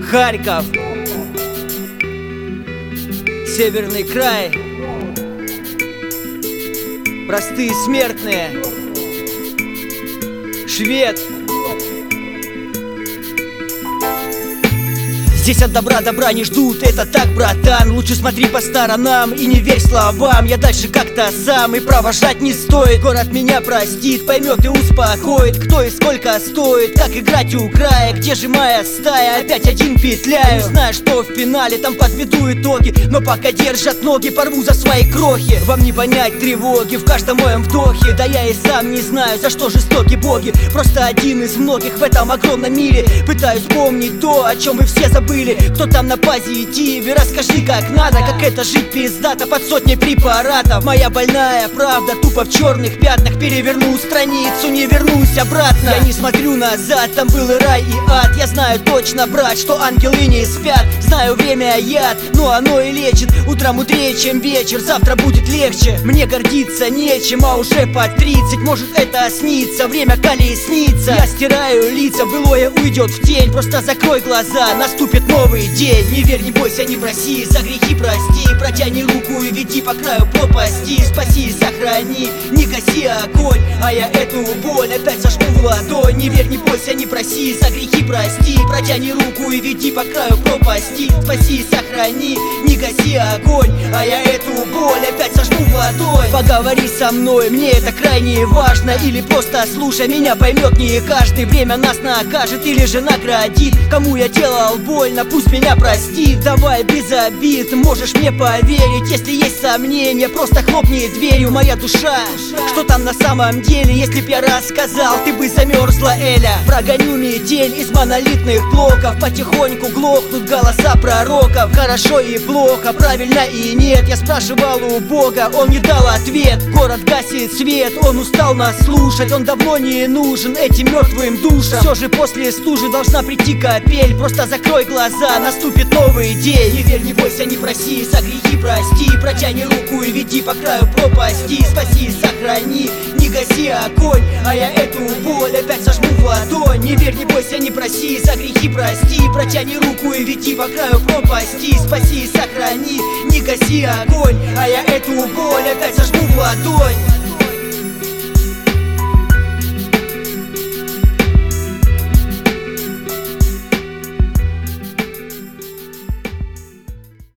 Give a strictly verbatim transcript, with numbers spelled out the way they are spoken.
Харьков, Северный край, простые смертные, швед. Здесь от добра добра не ждут, это так, братан. Лучше смотри по сторонам и не верь словам. Я дальше как-то сам, и провожать не стоит. Город меня простит, поймет и успокоит. Кто и сколько стоит, как играть у края. Где же моя стая, опять один петляю. Знаю, что в финале там подведу итоги, но пока держат ноги, порву за свои крохи. Вам не понять тревоги в каждом моем вдохе. Да я и сам не знаю, за что жестоки боги. Просто один из многих в этом огромном мире. Пытаюсь помнить то, о чем вы все забыли. Кто там на позитиве, расскажи как надо. Как это жить пиздато под сотней препаратов. Моя больная правда тупо в черных пятнах. Переверну страницу, не вернусь обратно. Я не смотрю назад, там был и рай, и ад. Я знаю точно, брат, что ангелы не спят. Знаю, время яд, но оно и лечит. Утром мудрее, чем вечер, завтра будет легче. Мне гордиться нечем, а уже по тридцать. Может это снится, время колесница. Я стираю лица, былое уйдет в тень. Просто закрой глаза, наступит новый день. Не верь, не бойся, не проси, за грехи прости. Протяни руку и веди по краю пропасти. Спаси и сохрани, не гаси огонь, а я эту боль опять сожму в ладонь. Не верь, не бойся, не проси, за грехи прости. Протяни руку и веди по краю пропасти. Спаси и сохрани, не гаси огонь, а я эту боль опять сожму в ладонь. Поговори со мной, мне это крайне важно. Или просто слушай, меня поймет не каждый. Время нас накажет или же наградит. Кому я делал больно, пусть меня простит. Давай без обид, можешь мне поверить. Если есть сомнения, просто хлопни дверью. Моя душа, что там на самом деле? Если б я рассказал, ты бы замерзла, Эля. Прогоню метель из монолитных блоков. Потихоньку глохнут голоса пророков. Хорошо и плохо, правильно и нет. Я спрашивал у Бога, он не дал ответ. Город гасит свет, он устал нас слушать. Он давно не нужен этим мертвым душам. Все же после стужи должна прийти капель. Просто закрой глаза, наступит новый день. Не верь, не бойся, не проси, за грехи прости. Протяни руку и веди по краю пропасти. Спаси и сохрани, не гаси огонь, а я эту боль опять сожму в ладонь. Не верь, не бойся, не проси, за грехи прости. Протяни руку и веди по краю пропасти. Спаси и сохрани, не гаси огонь, а я эту боль опять сожму в ладонь.